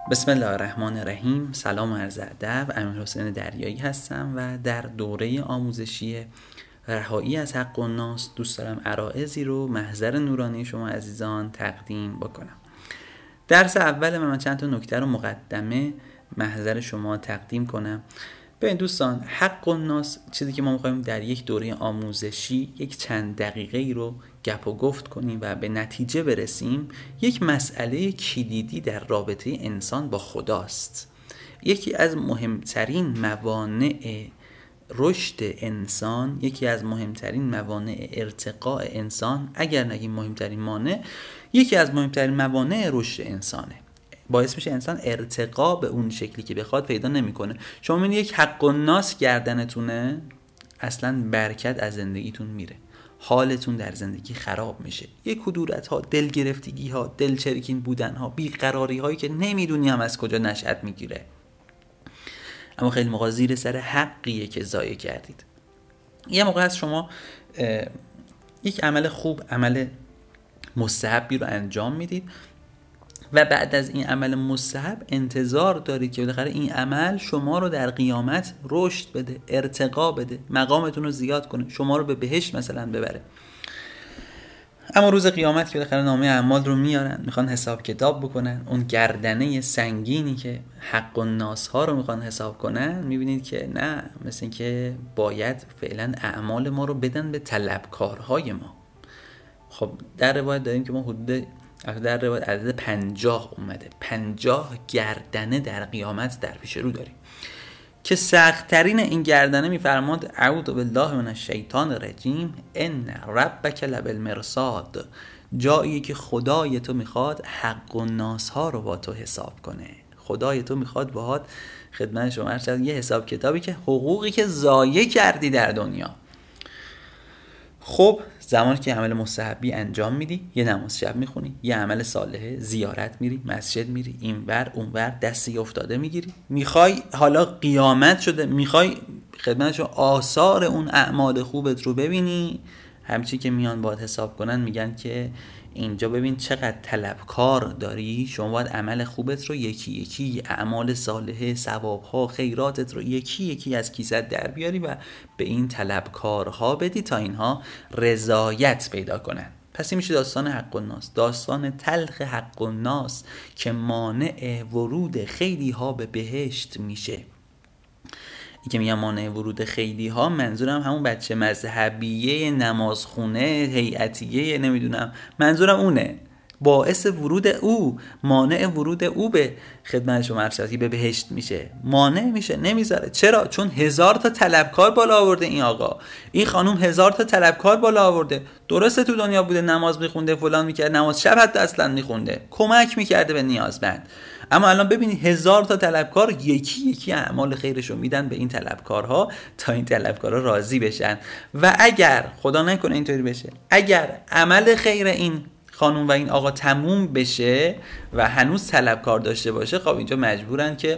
بسم الله الرحمن الرحیم. سلام و عرض ادب. امیرحسین دریایی هستم و در دوره آموزشی رهایی از حق الناس دوست دارم عرائضی رو محضر نورانی شما عزیزان تقدیم بکنم. درس اول من چند تا نکته رو مقدمه محضر شما تقدیم کنم. ببین دوستان، حق الناس چیزی که ما می‌خوایم در یک دوره آموزشی یک چند دقیقه ای رو گپ و گفت کنیم و به نتیجه برسیم، یک مسئله کلیدی در رابطه انسان با خداست. یکی از مهمترین موانع رشد انسان، یکی از مهمترین موانع ارتقاء انسان، اگر نگیم مهمترین مانع، یکی از مهمترین موانع رشد انسانه. باعث میشه انسان ارتقا به اون شکلی که بخواد پیدا نمیکنه. شما میبینید یک حق الناس گردنتونه، اصلا برکت از زندگیتون میره، حالتون در زندگی خراب میشه. یک کدورت ها، دلگرفتگی ها، دلچرکین بودن ها، بیقراری هایی که نمیدونی هم از کجا نشأت میگیره، اما خیلی موقع زیر سر حقیه که ضایع کردید. یه موقع از شما یک عمل خوب، عمل مستحبی رو انجام میدید و بعد از این عمل مستحب انتظار دارید که بالاخره این عمل شما رو در قیامت رشد بده، ارتقا بده، مقامتون رو زیاد کنه، شما رو به بهشت مثلا ببره. اما روز قیامت که بالاخره نامه اعمال رو میارن، میخوان حساب کتاب بکنن، اون گردنه سنگینی که حق الناس ها رو میخوان حساب کنن، میبینید که نه، مثل این که باید فعلا اعمال ما رو بدن به طلبکارهای ما. خب در روایت داریم که ما حدود در روایت عدد 50 اومده، 50 گردنه در قیامت در پیش رو داریم که سخت‌ترین این گردنه میفرماد اعوذ بالله من الشیطان الرجیم ان ربک لبالمرصاد، جایی که خدای تو میخواد حق الناس ها رو با تو حساب کنه. خدای تو میخواد باهات خدمت شما ارشد یه حساب کتابی که حقوقی که ضایع کردی در دنیا. خب زمانی که عمل مستحبی انجام میدی، یه نماز شب میخونی، یه عمل صالحه، زیارت میری، مسجد میری، اینور اونور دستی افتاده میگیری، میخوای حالا قیامت شده، میخوای خدمتشو آثار اون اعمال خوبت رو ببینی، همچی که میان باید حساب کنن میگن که اینجا ببین چقدر طلبکار داری، شما باید عمل خوبت رو یکی یکی، اعمال صالحه، ثوابها، خیراتت رو یکی یکی از کیسه در بیاری و به این طلبکارها بدی تا اینها رضایت پیدا کنن. پس این میشه داستان حق الناس، داستان تلخ حق الناس که مانع ورود خیلی ها به بهشت میشه. این که میگم مانع ورود خیلی ها، منظورم همون بچه مذهبیه، نمازخونه، هیئتیه، نمیدونم، منظورم اونه، باعث ورود او، مانع ورود او به خدمت شما ارشدی به بهشت میشه، مانع میشه، نمیذاره. چرا؟ چون 1000 تا طلبکار بالا آورده این آقا، این خانوم 1000 تا طلبکار بالا آورده. درسته تو دنیا بوده، نماز میخونده، فلان میکرد، نماز شب حتی اصلا میخونده، کمک میکرده به نیازمند، اما الان ببینید 1000 تا طلبکار یکی یکی اعمال خیرشو میدن به این طلبکارها تا این طلبکارها راضی بشن. و اگر خدا نکنه اینطوری بشه، اگر عمل خیر این خانوم و این آقا تموم بشه و هنوز طلبکار داشته باشه، خب اینجا مجبورن که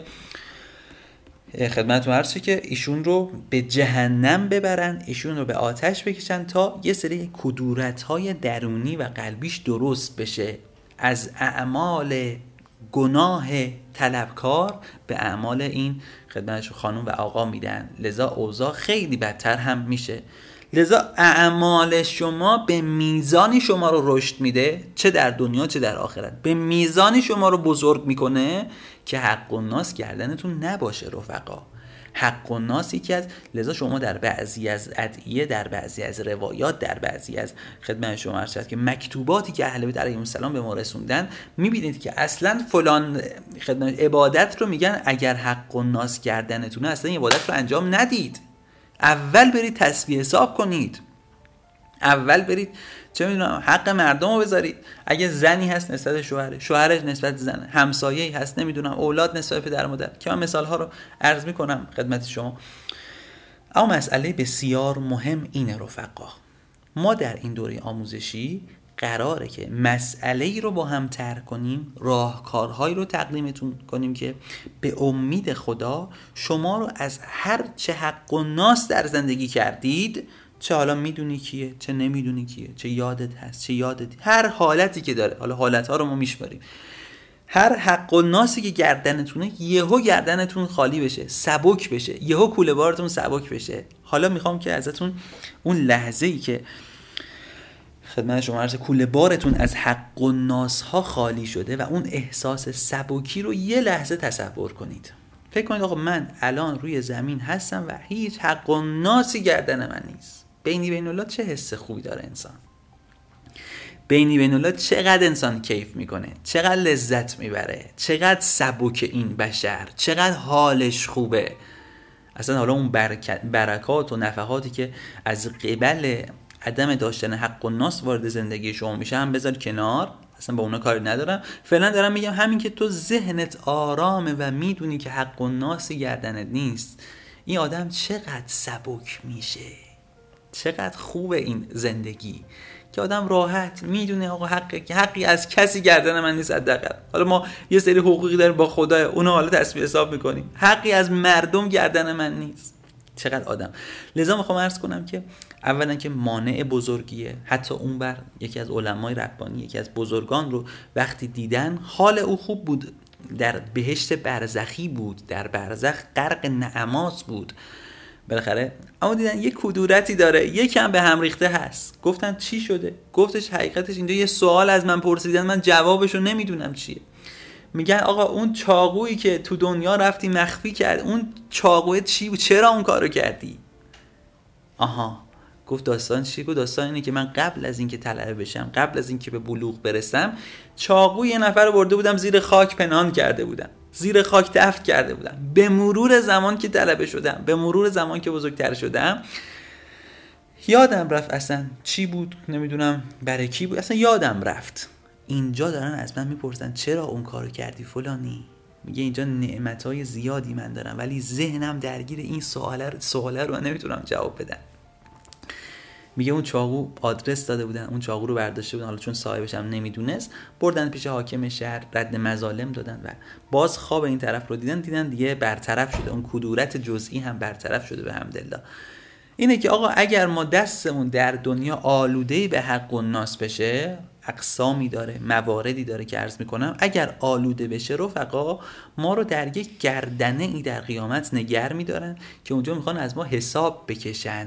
خدمتتون عرض شه که ایشون رو به جهنم ببرن، ایشون رو به آتش بکشن تا یه سری کدورت‌های درونی و قلبیش درست بشه. از اعمال گناه طلبکار به اعمال این خدمتش خانم و آقا میدن، لذا اوضاع خیلی بدتر هم میشه. لذا اعمال شما به میزانی شما رو رشد میده، چه در دنیا چه در آخرت، به میزانی شما رو بزرگ میکنه که حق الناس گردنتون نباشه رفقا. حق الناس یکی از، لذا شما در بعضی از ادعیه، در بعضی از روایات، در بعضی از خدمت شما ارشد که مکتوباتی که اهل بیت علیهم السلام به ما رسوندن، میبینید که اصلا فلان خدمت عبادت رو میگن اگر حق الناس گردنتونه اصلا این عبادت رو انجام ندید، اول برید تسبیح حساب کنید، اول برید چه میدونم حق مردم رو بذارید. اگه زنی هست نسبت شوهرش، شوهرش نسبت زنه، همسایه‌ای هست نمیدونم اولاد نسبت پدر مادر، که من مثال ها رو عرض میکنم خدمت شما. اما مسئله بسیار مهم اینه رفقا، ما در این دوره آموزشی قراره که مسئله ای رو با هم طرح کنیم، راهکارهایی رو تقدیمتون کنیم که به امید خدا شما رو از هر چه حق الناس در زندگی کردید، چه حالا میدونی کیه، چه نمیدونی کیه، چه یادت هست، چه یادت، هر حالتی که داره، حالا حالتها رو ما میشماریم، هر حق و ناسی که گردنتونه یهو گردنتون خالی بشه، سبک بشه، یهو کوله بارتون سبک بشه. حالا میخوام که ازتون اون لحظه‌ای که خدمت شما عرض کوله بارتون از حق و ناس ها خالی شده و اون احساس سبکی رو یه لحظه تصور کنید. فکر کنید آقا من الان روی زمین هستم و هیچ حق و ناسی گردن من نیست. بینی بین الله چه حس خوبی داره انسان. بینی بین الله چقدر انسان کیف میکنه، چقدر لذت میبره، چقدر سبک این بشر، چقدر حالش خوبه. اصلا حالا اون برکات و نفحاتی که از قبل عدم داشتن حق و ناس وارد زندگی شما میشه هم بذار کنار، اصلا با اونا کاری ندارم. فعلا دارم میگم همین که تو ذهنت آرامه و میدونی که حق و ناسی گردنت نیست، این آدم چقدر سبک میشه، چقدر خوبه این زندگی که آدم راحت میدونه آقا حقی از کسی گردن من نیست. حداقل حالا ما یه سری حقوقی داریم با خدا، اونا حالا تصفیه حساب میکنیم، حقی از مردم گردن من نیست. چقدر آدم. لذا میخوام عرض کنم که اولا که مانع بزرگیه. حتی اون بر یکی از علمای ربانی، یکی از بزرگان رو وقتی دیدن حال او خوب بود، در بهشت برزخی بود، در برزخ غرق نعمات بود بالاخره، اما دیدن یه کدورتی داره، یکم به هم ریخته هست. گفتن چی شده؟ گفتش حقیقتش اینجا یه سوال از من پرسیدن، من جوابشو نمیدونم چیه. میگن آقا اون چاقویی که تو دنیا رفتی مخفی کرد، اون چاقوی چی بود؟ چرا اون کارو کردی؟ آها، گفت داستان چی بود؟ داستان اینه که من قبل از اینکه طلبه بشم، قبل از اینکه به بلوغ برسم، چاقوی یه نفر رو برده بودم زیر خاک پنهان کرده بودم، زیر خاک دفن کرده بودم. به مرور زمان که طلبه شدم، به مرور زمان که بزرگتر شدم، یادم رفت اصلا چی بود، نمیدونم برای کی بود، اصلا یادم رفت. اینجا دارن از من میپرسن چرا اون کارو کردی فلانی؟ میگه اینجا نعمتای زیادی من دارم ولی ذهنم درگیر این سواله رو نمیتونم جواب بدم. میگه اون چاقو آدرس داده بودن، اون چاقو رو برداشته بودن، حالا چون صاحبش هم نمیدونست بردن پیش حاکم شهر، رد مظالم دادن و باز خواب این طرف رو دیدن دیگه برطرف شده، اون کدورت جزئی هم برطرف شده به حمدالله. اینه که آقا اگر ما دستمون در دنیا آلوده به حق و ناس بشه، اقسامی داره، مواردی داره که عرض میکنم، اگر آلوده بشه رفقا، ما رو در یک گردنه ای در قیامت نگر میدارن که اونجا میخوان از ما حساب بکشن.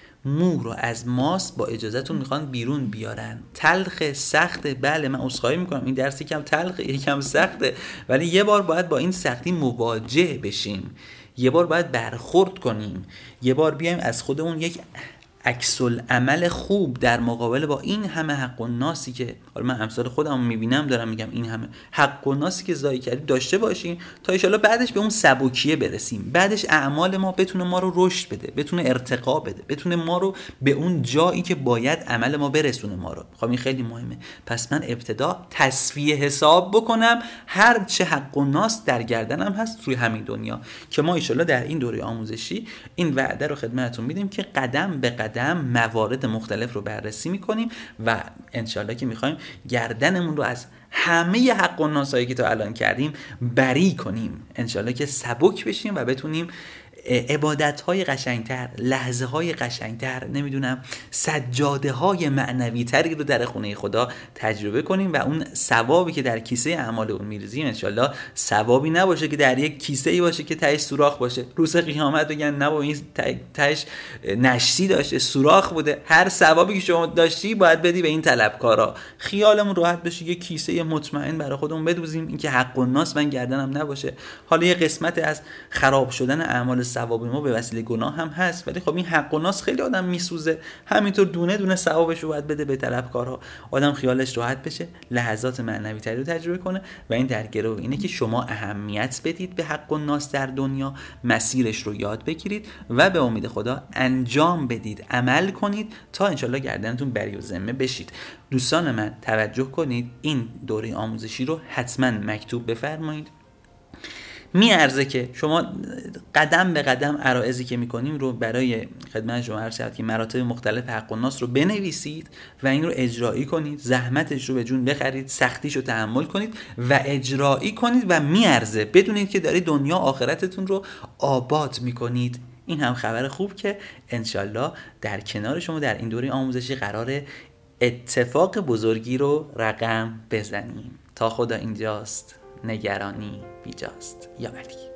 مو رو از ماست با اجازهتون میخوان بیرون بیارن. تلخ سخته، بله من عذرخواهی میکنم، این درس یکم تلخه، یکم سخته، ولی یه بار باید با این سختی مواجه بشیم، یه بار باید برخورد کنیم، یه بار بیایم از خودمون یک عکس العمل خوب در مقابل با این همه حق و ناسی که من امثال خودم میبینم دارم میگم، این همه حق و ناسی که ضایع کردیم داشته باشیم تا ان شاءالله بعدش به اون سبکیه برسیم، بعدش اعمال ما بتونه ما رو رشد بده، بتونه ارتقا بده، بتونه ما رو به اون جایی که باید عمل ما برسونه ما رو. خب این خیلی مهمه. پس من ابتدا تصفیه حساب بکنم هر چه حق و ناس در گردنم هست روی همین دنیا، که ما ان شاءالله در این دوره آموزشی این وعده رو خدمتتون میدیم که قدم به قدم موارد مختلف رو بررسی میکنیم و انشالله که میخوایم گردنمون رو از همه حق و ناسایی که تا الان کردیم بری کنیم، انشالله که سبک بشیم و بتونیم عبادت‌های قشنگتر، لحظه‌های قشنگتر، نمیدونم سجاده های معنوی تری رو در خونه خدا تجربه کنیم و اون ثوابی که در کیسه اعمال اون میریزیم انشالله ثوابی نباشه که در یک کیسه‌ای باشه که تهش سوراخ باشه، روز قیامت بگن نه با این تهش نشتی داشته، سوراخ بوده. هر ثوابی که شما داشتی باید بدی به این طلبکارا. خیالمون راحت بشه، یک کیسه مطمئن برای خودمون بدوزیم، اینکه حق و ناس من گردنم نباشه. حالا یه قسمت از خراب شدن اعمال ثواب ما به وسیله گناه هم هست، ولی خب این حق و ناس خیلی آدم میسوزه، همینطور دونه دونه ثوابش رو باید بده به طلبکارها. آدم خیالش راحت بشه، لحظات معنوی تری رو تجربه کنه و این در گرو اینه که شما اهمیت بدید به حق و ناس در دنیا، مسیرش رو یاد بگیرید و به امید خدا انجام بدید، عمل کنید تا انشالله گردنتون بری و ذمه بشید. دوستان من توجه کنید، این دوره آموزشی رو حتما مکتوب بفرمایید. میارزه که شما قدم به قدم عرائضی که میکنیم رو برای خدمت شما عرض شد که مراتب مختلف حق و ناس رو بنویسید و این رو اجرایی کنید، زحمتش رو به جون بخرید، سختیش رو تحمل کنید و اجرایی کنید و میارزه، بدونید که دارید دنیا آخرتتون رو آباد میکنید. این هم خبر خوب که انشالله در کنار شما در این دوره آموزشی قرار اتفاق بزرگی رو رقم بزنیم. تا خدا اینجاست، نگرانی بیجاست. یا علی.